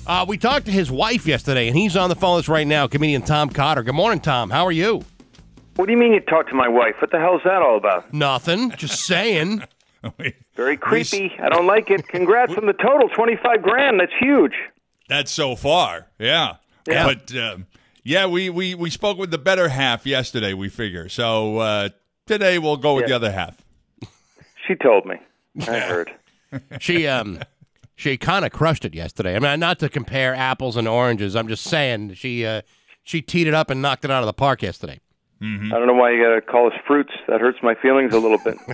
We talked to his wife yesterday, and he's on the phone with us right now, comedian Tom Cotter. Good morning, Tom. How are you? What do you mean you talked to my wife? What the hell's that all about? Nothing. Just saying. Very creepy. I don't like it. Congrats on the total, $25,000. That's huge. That's so far, yeah. But we spoke with the better half yesterday. We figure so. Today we'll go with the other half. She told me. I heard. She kind of crushed it yesterday. I mean, not to compare apples and oranges. I'm just saying she teed it up and knocked it out of the park yesterday. Mm-hmm. I don't know why you got to call us fruits. That hurts my feelings a little bit.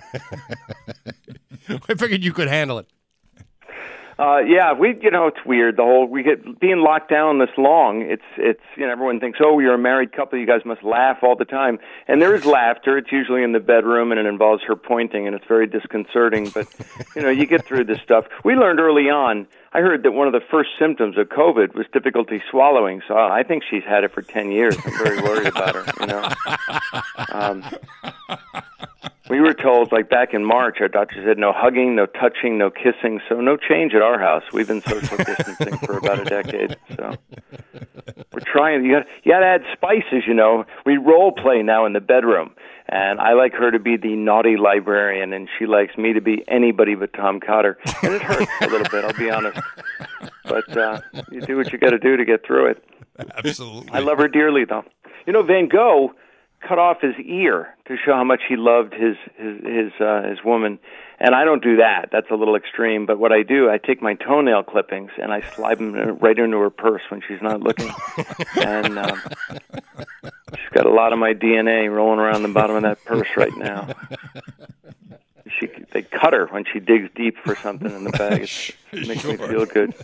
I figured you could handle it. It's weird. Being locked down this long. It's everyone thinks, oh, you're a married couple. You guys must laugh all the time. And there is laughter. It's usually in the bedroom, and it involves her pointing, and it's very disconcerting. But, you get through this stuff. We learned early on, I heard that one of the first symptoms of COVID was difficulty swallowing. So I think she's had it for 10 years. I'm very worried about her, We were told, back in March, our doctor said no hugging, no touching, no kissing, so no change at our house. We've been social distancing for about a decade, so we're trying. You got to add spices, We role play now in the bedroom, and I like her to be the naughty librarian, and she likes me to be anybody but Tom Cotter. And it hurts a little bit, I'll be honest. But you do what you got to do to get through it. Absolutely. I love her dearly, though. Van Gogh cut off his ear to show how much he loved his woman, and I don't do that. That's a little extreme. But what I do, I take my toenail clippings and I slide them right into her purse when she's not looking, and she's got a lot of my DNA rolling around the bottom of that purse right now. They cut her when she digs deep for something in the bag. It makes me feel good,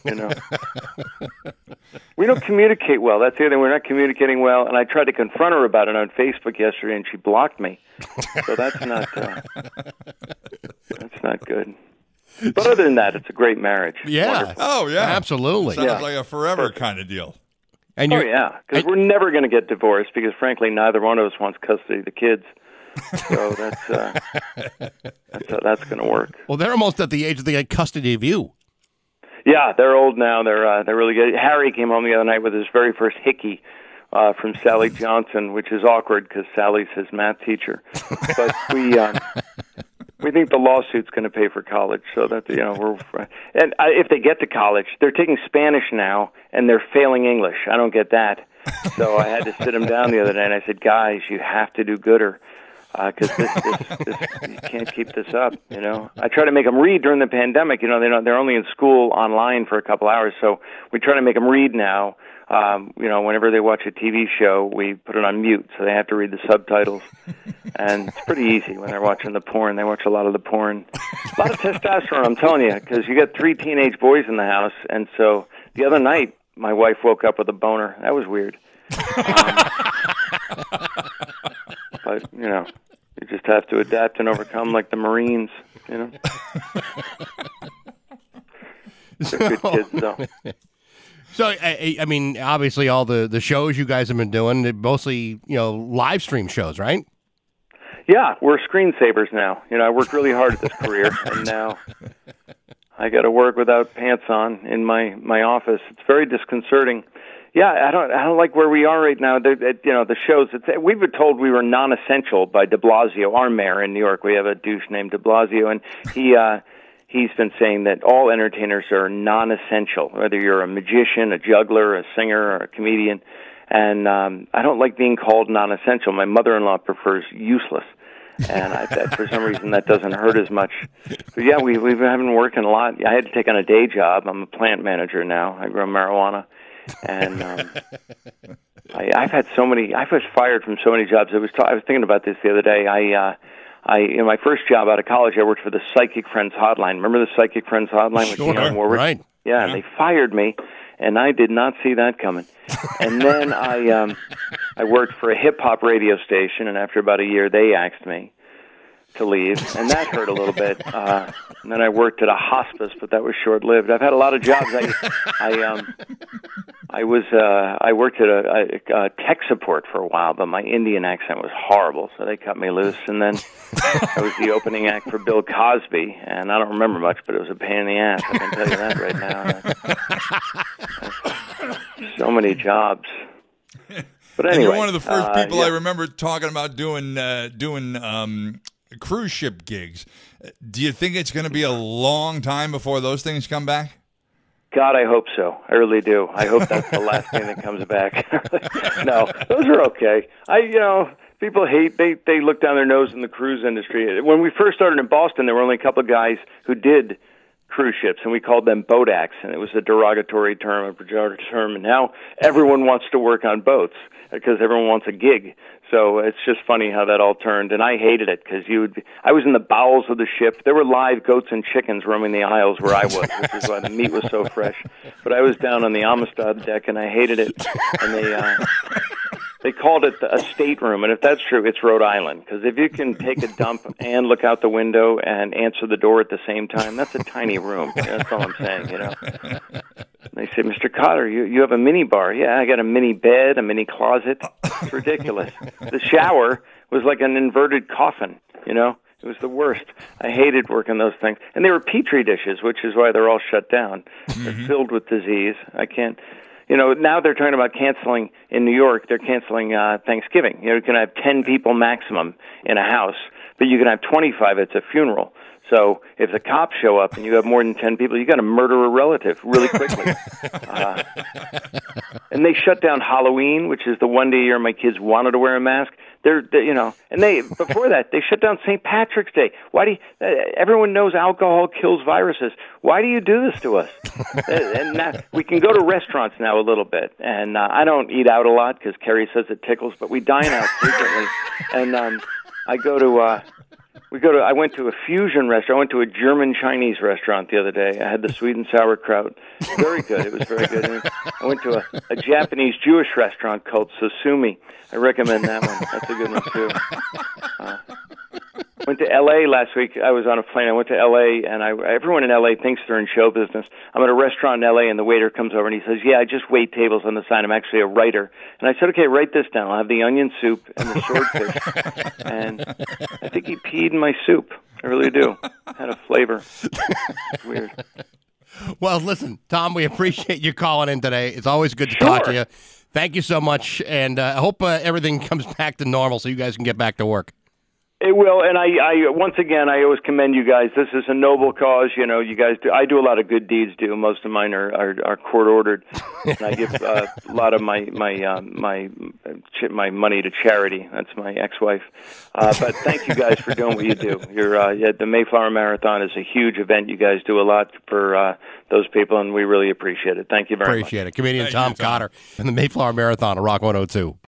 We don't communicate well. That's the other thing. We're not communicating well. And I tried to confront her about it on Facebook yesterday, and she blocked me. So that's not good. But other than that, it's a great marriage. Yeah. Wonderful. Oh, yeah. Absolutely. Sounds like a forever kind of deal. And because we're never going to get divorced because, frankly, neither one of us wants custody of the kids. So that's how that's going to work. Well, they're almost at the age that they get custody of you. Yeah, they're old now. They're really good. Harry came home the other night with his very first hickey from Sally Johnson, which is awkward because Sally's his math teacher. But we think the lawsuit's going to pay for college, so that if they get to college, they're taking Spanish now and they're failing English. I don't get that. So I had to sit them down the other day and I said, guys, you have to do gooder. Because this you can't keep this up, I try to make them read during the pandemic. They're only in school online for a couple hours, so we try to make them read now. Whenever they watch a TV show, we put it on mute, so they have to read the subtitles. And it's pretty easy when they're watching the porn. They watch a lot of the porn. A lot of testosterone, I'm telling you, because you got 3 teenage boys in the house. And so the other night, my wife woke up with a boner. That was weird. But, you just have to adapt and overcome like the Marines, They're good kids, though. So, I mean, obviously all the shows you guys have been doing, they're mostly, live stream shows, right? Yeah, we're screensavers now. I worked really hard at this career, and now I got to work without pants on in my office. It's very disconcerting. Yeah, I don't like where we are right now. The shows. We were told we were non-essential by De Blasio, our mayor in New York. We have a douche named De Blasio, and he's been saying that all entertainers are non-essential, whether you're a magician, a juggler, a singer, or a comedian. And I don't like being called non-essential. My mother-in-law prefers useless, and for some reason that doesn't hurt as much. But yeah, we've been working a lot. I had to take on a day job. I'm a plant manager now. I grow marijuana. And I've had so many. I was fired from so many jobs. I was thinking about this the other day. In my first job out of college, I worked for the Psychic Friends Hotline. Remember the Psychic Friends Hotline? Sure, right. Yeah, and they fired me, and I did not see that coming. And then I worked for a hip hop radio station, and after about a year, they asked me to leave, and that hurt a little bit. And then I worked at a hospice, but that was short-lived. I've had a lot of jobs. I worked at a tech support for a while, but my Indian accent was horrible, so they cut me loose. And then I was the opening act for Bill Cosby, and I don't remember much, but it was a pain in the ass. I can tell you that right now. So many jobs. But anyway, and you're one of the first people yeah. I remember talking about doing cruise ship gigs. Do you think it's going to be a long time before those things come back? God, I hope so. I really do. I hope that's the last thing that comes back. No, those are okay. People hate, they look down their nose in the cruise industry. When we first started in Boston, there were only a couple of guys who did cruise ships, and we called them boatacts, and it was a derogatory term, a pejorative term, and now everyone wants to work on boats because everyone wants a gig. So it's just funny how that all turned, and I hated it because I was in the bowels of the ship. There were live goats and chickens roaming the aisles where I was, which is why the meat was so fresh. But I was down on the Amistad deck, and I hated it. And they called it a stateroom, and if that's true, it's Rhode Island. Because if you can take a dump and look out the window and answer the door at the same time, that's a tiny room. That's all I'm saying, They say, Mr. Cotter, you have a mini bar. Yeah, I got a mini bed, a mini closet. It's ridiculous. The shower was like an inverted coffin, It was the worst. I hated working those things. And they were Petri dishes, which is why they're all shut down. They're filled with disease. I can't... now they're talking about canceling in New York. They're canceling Thanksgiving. You can have 10 people maximum in a house, but you can have 25 at a funeral. So if the cops show up and you have more than 10 people, you got to murder a relative really quickly. And they shut down Halloween, which is the one day a year my kids wanted to wear a mask. And before that, they shut down St. Patrick's Day. Why do everyone knows alcohol kills viruses? Why do you do this to us? And now, we can go to restaurants now a little bit, and I don't eat out a lot because Kerry says it tickles, but we dine out frequently. And I went to a fusion restaurant. I went to a German-Chinese restaurant the other day. I had the sweet and sauerkraut. Very good. It was very good. And I went to a Japanese-Jewish restaurant called Susumi. I recommend that one. That's a good one, too. Went to L.A. last week. I was on a plane. I went to L.A., and everyone in L.A. thinks they're in show business. I'm at a restaurant in L.A., and the waiter comes over, and he says, yeah, I just wait tables on the side. I'm actually a writer. And I said, okay, write this down. I'll have the onion soup and the swordfish. And I think he peed in my soup. I really do. It had a flavor. It's weird. Well, listen, Tom, we appreciate you calling in today. It's always good to talk to you. Thank you so much, and I hope everything comes back to normal so you guys can get back to work. It will, and I once again, I always commend you guys. This is a noble cause. You guys do. I do a lot of good deeds. Most of mine are court ordered, and I give a lot of my money to charity. That's my ex-wife. But thank you guys for doing what you do. The Mayflower Marathon is a huge event. You guys do a lot for those people, and we really appreciate it. Thank you very much. Appreciate it. Comedian Tom Cotter and the Mayflower Marathon of Rock 102.